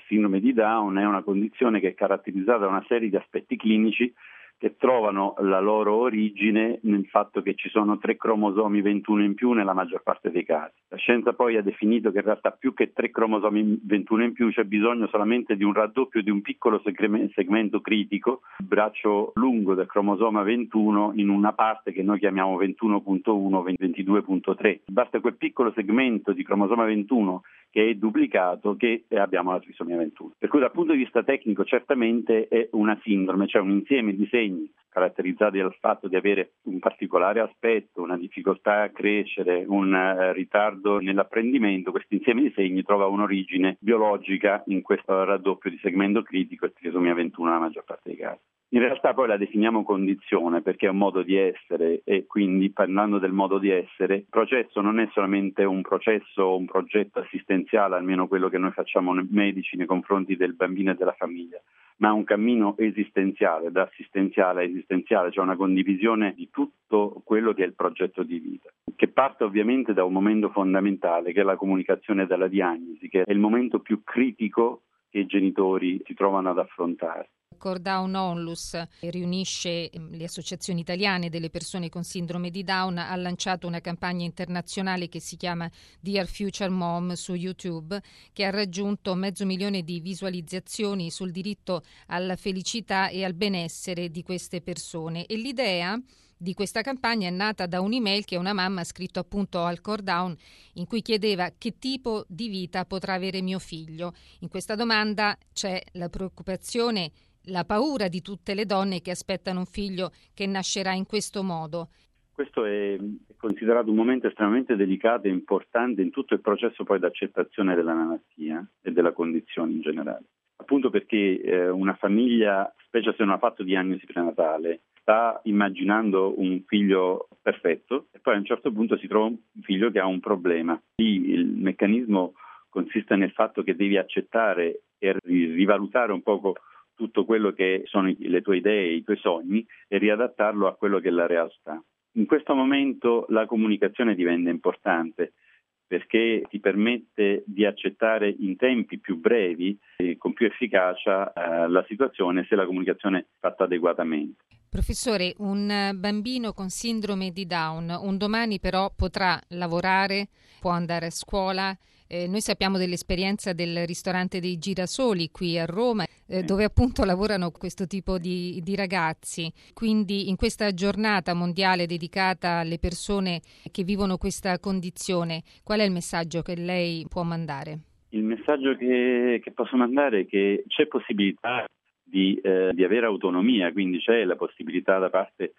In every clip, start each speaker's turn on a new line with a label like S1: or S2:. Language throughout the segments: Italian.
S1: Sindrome di Down è una condizione che è caratterizzata da una serie di aspetti clinici che trovano la loro origine nel fatto che ci sono 3 cromosomi 21 in più nella maggior parte dei casi. La scienza poi ha definito che in realtà più che 3 cromosomi 21 in più c'è bisogno solamente di un raddoppio di un piccolo segmento critico, il braccio lungo del cromosoma 21 in una parte che noi chiamiamo 21.1, 22.3. Basta quel piccolo segmento di cromosoma 21 che è duplicato che abbiamo la trisomia 21. Per cui dal punto di vista tecnico certamente è una sindrome, cioè un insieme di segni caratterizzati dal fatto di avere un particolare aspetto, una difficoltà a crescere, un ritardo nell'apprendimento. Questo insieme di segni trova un'origine biologica in questo raddoppio di segmento critico e trisomia 21 nella maggior parte dei casi. In realtà poi la definiamo condizione perché è un modo di essere e quindi parlando del modo di essere, il processo non è solamente un processo o un progetto assistenziale, almeno quello che noi facciamo medici nei confronti del bambino e della famiglia, ma un cammino esistenziale, da assistenziale a esistenziale, cioè una condivisione di tutto quello che è il progetto di vita, che parte ovviamente da un momento fondamentale che è la comunicazione della diagnosi, che è il momento più critico che i genitori si trovano ad affrontare.
S2: CoreDown Onlus riunisce le associazioni italiane delle persone con sindrome di Down, ha lanciato una campagna internazionale che si chiama Dear Future Mom su YouTube, che ha raggiunto 500.000 di visualizzazioni sul diritto alla felicità e al benessere di queste persone. E l'idea di questa campagna è nata da un'email che una mamma ha scritto appunto al CoreDown in cui chiedeva che tipo di vita potrà avere mio figlio. In questa domanda c'è la preoccupazione, la paura di tutte le donne che aspettano un figlio che nascerà in questo modo.
S1: Questo è considerato un momento estremamente delicato e importante in tutto il processo poi d'accettazione della malattia e della condizione in generale. Appunto perché una famiglia, specie se non ha fatto diagnosi prenatale, sta immaginando un figlio perfetto e poi a un certo punto si trova un figlio che ha un problema. Lì il meccanismo consiste nel fatto che devi accettare e rivalutare un poco tutto quello che sono le tue idee, i tuoi sogni e riadattarlo a quello che è la realtà. In questo momento la comunicazione diventa importante perché ti permette di accettare in tempi più brevi e con più efficacia la situazione se la comunicazione è fatta adeguatamente.
S2: Professore, un bambino con sindrome di Down un domani però potrà lavorare, può andare a scuola. Noi sappiamo dell'esperienza del ristorante dei Girasoli qui a Roma, dove appunto lavorano questo tipo di ragazzi. Quindi in questa giornata mondiale dedicata alle persone che vivono questa condizione, qual è il messaggio che lei può mandare?
S1: Il messaggio che posso mandare è che c'è possibilità di avere autonomia, quindi c'è la possibilità da parte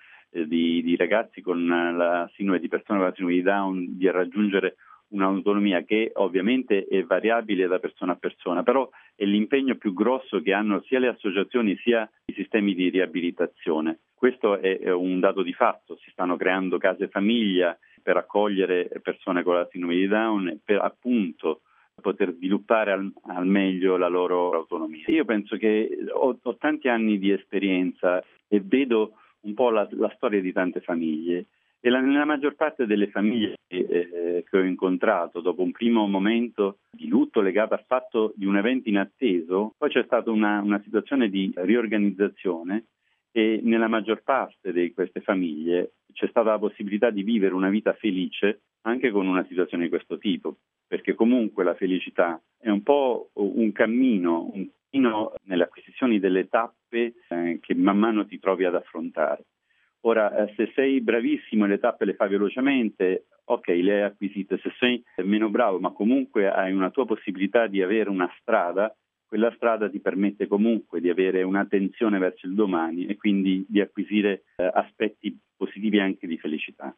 S1: di ragazzi con la sindrome di persone con la sindrome di Down di raggiungere un'autonomia che ovviamente è variabile da persona a persona, però è l'impegno più grosso che hanno sia le associazioni sia i sistemi di riabilitazione. Questo è un dato di fatto, si stanno creando case famiglia per accogliere persone con la sindrome di Down per appunto poter sviluppare al meglio la loro autonomia. Io penso che ho tanti anni di esperienza e vedo un po' la storia di tante famiglie e nella maggior parte delle famiglie che ho incontrato dopo un primo momento di lutto legato al fatto di un evento inatteso, poi c'è stata una situazione di riorganizzazione e nella maggior parte di queste famiglie c'è stata la possibilità di vivere una vita felice anche con una situazione di questo tipo, perché comunque la felicità è un po' un cammino nell'acquisizione delle tappe che man mano ti trovi ad affrontare. Ora, se sei bravissimo e le tappe le fai velocemente, ok, le hai acquisite. Se sei meno bravo, ma comunque hai una tua possibilità di avere una strada, quella strada ti permette comunque di avere un'attenzione verso il domani e quindi di acquisire aspetti positivi anche di felicità.